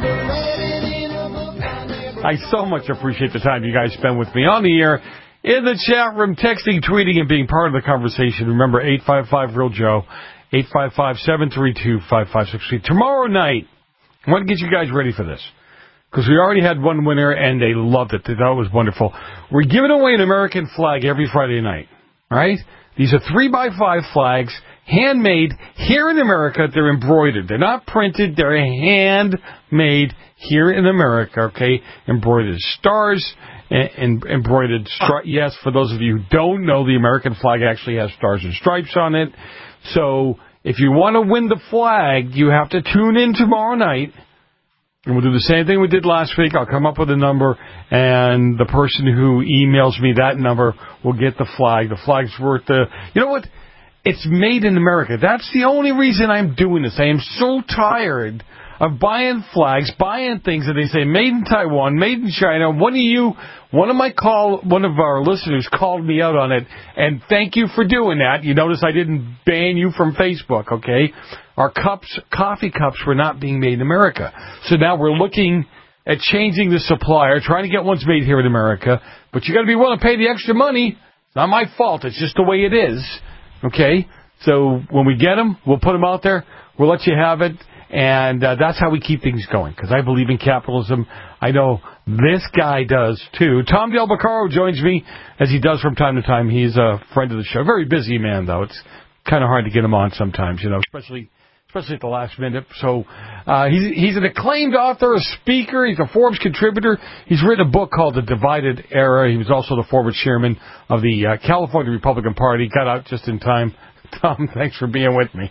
I so much appreciate the time you guys spend with me on the air, in the chat room, texting, tweeting, and being part of the conversation. Remember, eight five five, real Joe, eight five five, seven three two, five five six three. Tomorrow night, I want to get you guys ready for this, because we already had one winner, and they loved it. They thought it was wonderful. We're giving away an American flag every Friday night, right? These are three by five flags, handmade here in America. They're embroidered. They're not printed. They're handmade here in America, okay? Embroidered stars and, and embroidered stri- yes, for those of you who don't know, the American flag actually has stars and stripes on it. So if you want to win the flag, you have to tune in tomorrow night. And we'll do the same thing we did last week. I'll come up with a number, and the person who emails me that number will get the flag. The flag's worth the... You know what? It's made in America. That's the only reason I'm doing this. I am so tired of buying flags, buying things that they say made in Taiwan, made in China. One of you, one of my call, one of our listeners called me out on it, and thank you for doing that. You notice I didn't ban you from Facebook, okay? Our cups, coffee cups, were not being made in America. So now we're looking at changing the supplier, trying to get ones made here in America. But you got to be willing to pay the extra money. It's not my fault. It's just the way it is. Okay? So when we get them, we'll put them out there. We'll let you have it. And uh, that's how we keep things going, because I believe in capitalism. I know this guy does, too. Tom Del Beccaro joins me, as he does from time to time. He's a friend of the show. Very busy man, though. It's kind of hard to get him on sometimes, you know, especially especially at the last minute. So uh, he's, he's an acclaimed author, a speaker. He's a Forbes contributor. He's written a book called The Divided Era. He was also the former chairman of the uh, California Republican Party. Got out just in time. Tom, thanks for being with me.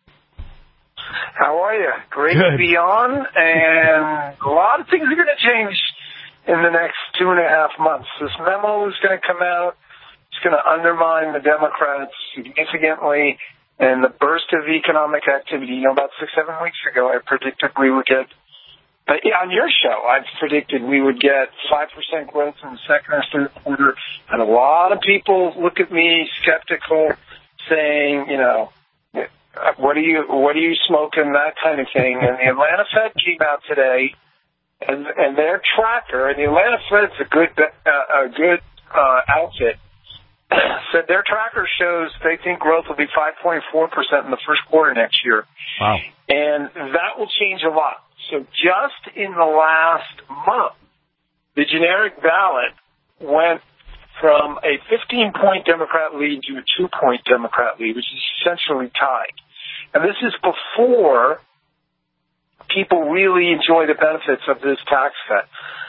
How are you? Great Good. to be on, and a lot of things are going to change in the next two and a half months. This memo is going to come out. It's going to undermine the Democrats significantly, and the burst of economic activity. You know, about six, seven weeks ago, I predicted we would get, uh, yeah, on your show, I predicted we would get five percent growth in the second or third quarter, and a lot of people look at me skeptical, saying, you know, What are you? What are you smoking? That kind of thing. And the Atlanta Fed came out today, and and their tracker. And the Atlanta Fed's a good uh, a good uh, outfit. Said their tracker shows they think growth will be five point four percent in the first quarter next year. Wow! And that will change a lot. So just in the last month, the generic ballot went from a fifteen-point Democrat lead to a two-point Democrat lead, which is essentially tied. And this is before people really enjoy the benefits of this tax cut.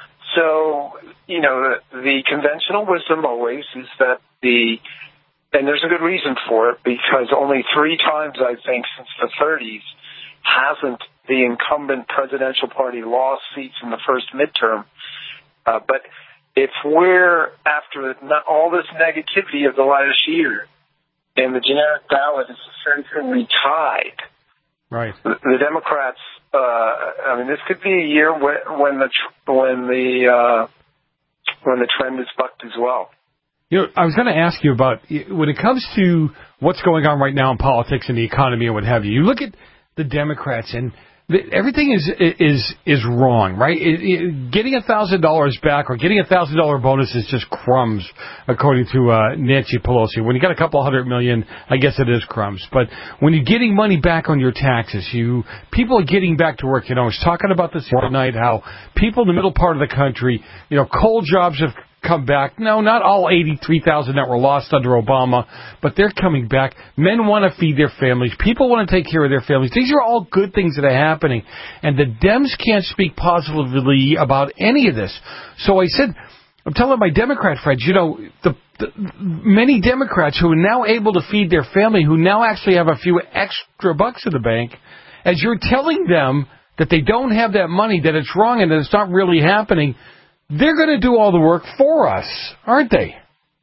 So, you know, the, the conventional wisdom always is that the, and there's a good reason for it, because only three times, I think, since the thirties, hasn't the incumbent presidential party lost seats in the first midterm. Uh, but if we're, after not all this negativity of the last year, and the generic ballot is essentially tied, right? The, the Democrats, uh, I mean, this could be a year when, when the when the uh, when the trend is bucked as well. You know, I was going to ask you about, when it comes to what's going on right now in politics and the economy and what have you. You look at the Democrats, and everything is is is wrong, right? It, it, getting a thousand dollars back or getting a thousand dollar bonus is just crumbs, according to uh, Nancy Pelosi. When you got a couple hundred million, I guess it is crumbs. But when you're getting money back on your taxes, you people are getting back to work. You know, I was talking about this the other night, how people in the middle part of the country, you know, coal jobs have come back. No, not all eighty-three thousand that were lost under Obama, but they're coming back. Men want to feed their families. People want to take care of their families. These are all good things that are happening, and the Dems can't speak positively about any of this. So I said, I'm telling my Democrat friends, you know, the, the many Democrats who are now able to feed their family, who now actually have a few extra bucks in the bank, as you're telling them that they don't have that money, that it's wrong and that it's not really happening, they're going to do all the work for us, aren't they?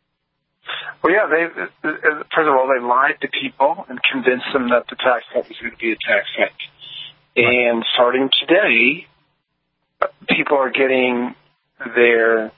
Well, yeah. They first of all, they lied to people and convinced them that the tax cut was going to be a tax cut. And starting today, people are getting their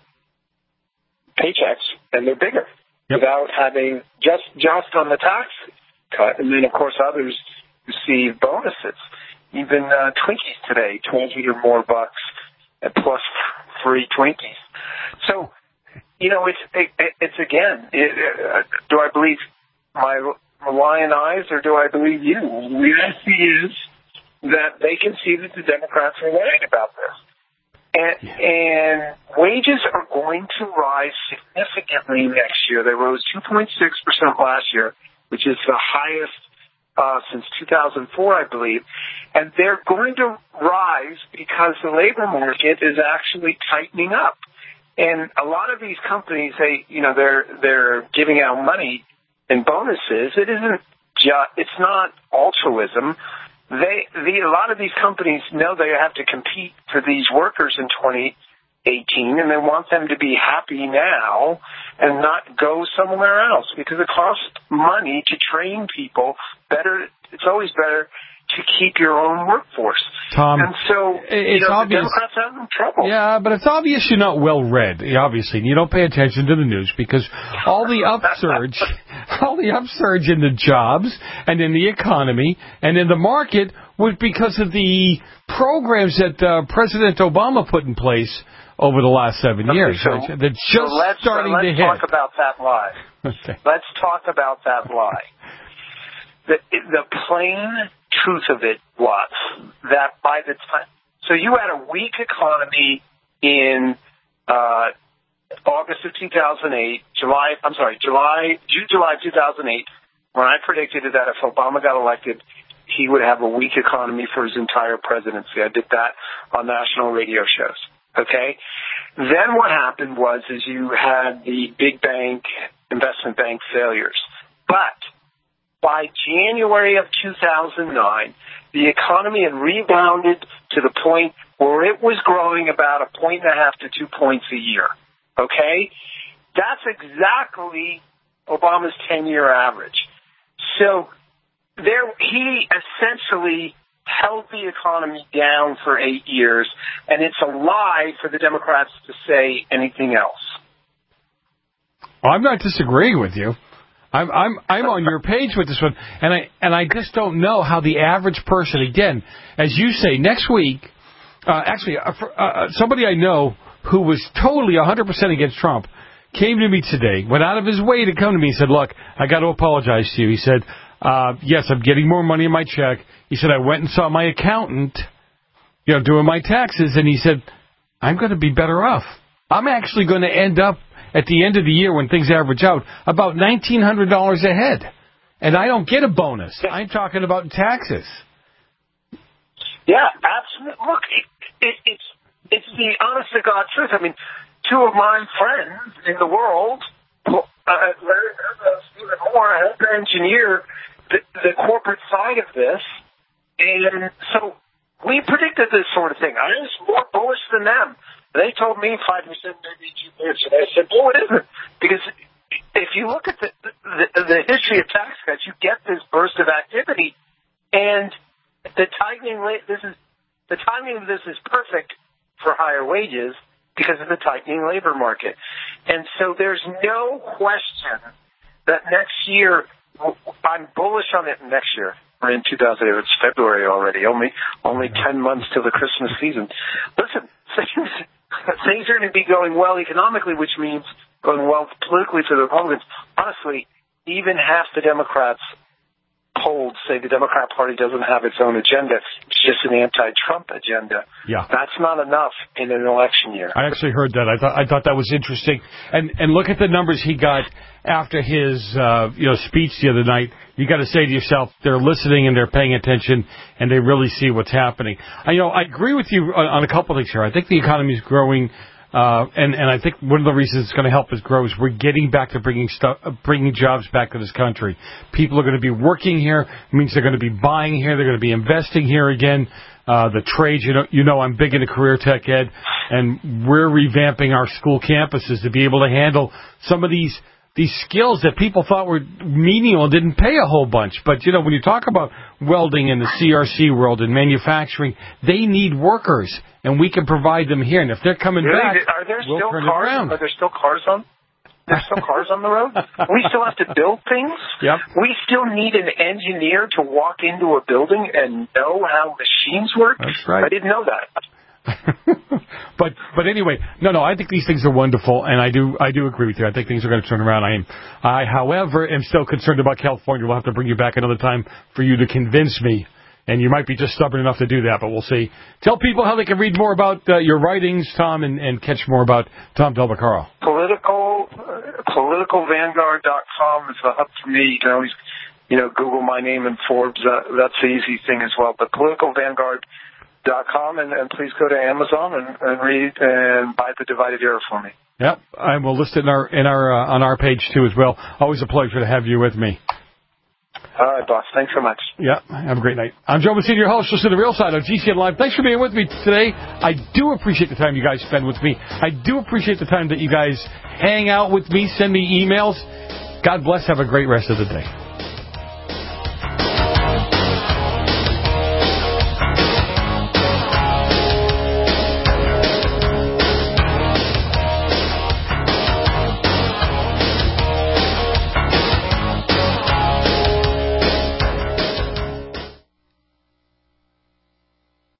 paychecks, and they're bigger, yep, without having just just on the tax cut. And then, of course, others receive bonuses. Even uh, Twinkies today, twelve hundred more bucks, and plus free Twinkies. So, you know, it's it, it's again, it, uh, do I believe my lion eyes or do I believe you? The reality is that they can see that the Democrats are right about this. And, and wages are going to rise significantly next year. They rose two point six percent last year, which is the highest Uh, since two thousand four, I believe, and they're going to rise because the labor market is actually tightening up. And a lot of these companies, they, you know, they're they're giving out money in bonuses. It isn't just, it's not altruism. They, the, a lot of these companies know they have to compete for these workers in twenty eighteen, and they want them to be happy now and not go somewhere else, because it costs money to train people. Better, it's always better to keep your own workforce. Tom, and so it's you know, obvious. The Democrats are having trouble. Yeah, but it's obvious you're not well read, obviously, and you don't pay attention to the news, because all the upsurge, all the upsurge in the jobs and in the economy and in the market was because of the programs that uh, President Obama put in place over the last seven Okay, years. so, Right? They're just so let's, starting so let's to hit. talk about that lie. Okay. Let's talk about that lie. The, the plain truth of it was that by the time, so you had a weak economy in uh, August of two thousand eight, July, I'm sorry, July, June, July two thousand eight, when I predicted that if Obama got elected, he would have a weak economy for his entire presidency. I did that on national radio shows. Okay? Then what happened was is you had the big bank, investment bank failures. But by January of two thousand nine, the economy had rebounded to the point where it was growing about a point and a half to two points a year. Okay? That's exactly Obama's ten-year average. So there, he essentially held the economy down for eight years, and it's a lie for the Democrats to say anything else. I'm not disagreeing with you. I'm I'm I'm on your page with this one, and I and I just don't know how the average person, again, as you say, next week, uh, actually, uh, for, uh, somebody I know who was totally one hundred percent against Trump came to me today, went out of his way to come to me and said, look, I got to apologize to you. He said, uh, yes, I'm getting more money in my check. He said, I went and saw my accountant, you know, doing my taxes, and he said, I'm going to be better off. I'm actually going to end up at the end of the year when things average out about nineteen hundred dollars ahead. And I don't get a bonus. I'm talking about taxes. Yeah, absolutely. Look, it, it, it's it's the honest to God truth. I mean, two of my friends in the world, uh, Larry and Stephen Moore, helped engineer the, the corporate side of this. And so we predicted this sort of thing. I was more bullish than them. They told me five percent, maybe two percent. I said, no, it isn't. Because if you look at the, the, the history of tax cuts, you get this burst of activity. And the tightening, this is, the timing of this is perfect for higher wages because of the tightening labor market. And so there's no question that next year, I'm bullish on it next year. We're in two thousand eight. It's February already. Only only ten months till the Christmas season. Listen, things, things are going to be going well economically, which means going well politically for the Republicans. Honestly, even half the Democrats polled say the Democrat Party doesn't have its own agenda. It's just an anti-Trump agenda. Yeah. That's not enough in an election year. I actually heard that. I thought I thought that was interesting. And and look at the numbers he got after his uh, you know speech the other night. You got to say to yourself, they're listening and they're paying attention and they really see what's happening. I, you know, I agree with you on, on a couple of things here. I think the economy is growing. Uh, and, and I think one of the reasons it's going to help us grow is we're getting back to bringing stuff, uh, bringing jobs back to this country. People are going to be working here. It means they're going to be buying here. They're going to be investing here again. Uh, the trades, you know, you know, I'm big into career tech ed, and we're revamping our school campuses to be able to handle some of these these skills that people thought were menial and didn't pay a whole bunch. But, you know, when you talk about welding in the C R C world and manufacturing, they need workers, and we can provide them here. And if they're coming really? back, are there we'll still turn cars? it around. Are there still cars on? There's still cars on the road? We still have to build things? Yep. We still need an engineer to walk into a building and know how machines work? That's right. I didn't know that. but but anyway, no, no, I think these things are wonderful, and I do I do agree with you. I think things are going to turn around. I am, I, however, am still concerned about California. We'll have to bring you back another time for you to convince me, and you might be just stubborn enough to do that, but we'll see. Tell people how they can read more about uh, your writings, Tom, and, and catch more about Tom Del Beccaro. Political, uh, political vanguard dot com is a hub for me. You can always, you know, Google my name in Forbes. Uh, that's the easy thing as well. But political vanguard dot com, and, and please go to Amazon and, and read and buy The Divided Era for me. Yep, I will list it in our in our uh, on our page too as well. Always a pleasure to have you with me. All right, boss. Thanks so much. Yeah, have a great night. I'm Joe Messina, your host. Listen to The Real Side on G C N Live. Thanks for being with me today. I do appreciate the time you guys spend with me. I do appreciate the time that you guys hang out with me, send me emails. God bless. Have a great rest of the day.